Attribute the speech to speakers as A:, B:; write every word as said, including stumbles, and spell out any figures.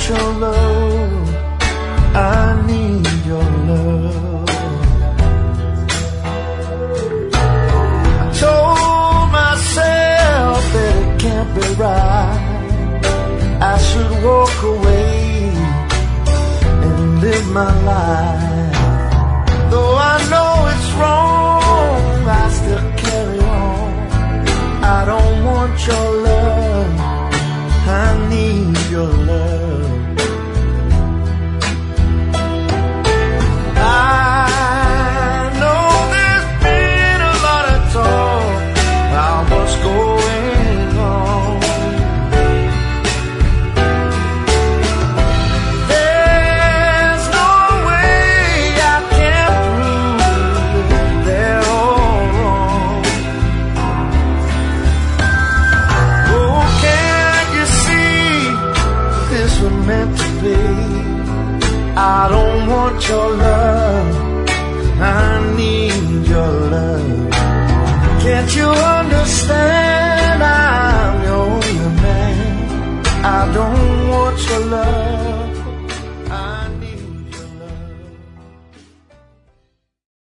A: your love, I need your love. I told myself that it can't be right, I should walk away and live my life. Though I know it's wrong, I still carry on. I don't want your love, I need your love. I know there's been a lot of talk about what's going on. There's no way I can prove they're all wrong. Oh, can't you see this was meant to be? I don't want your love, I need your love. Can't you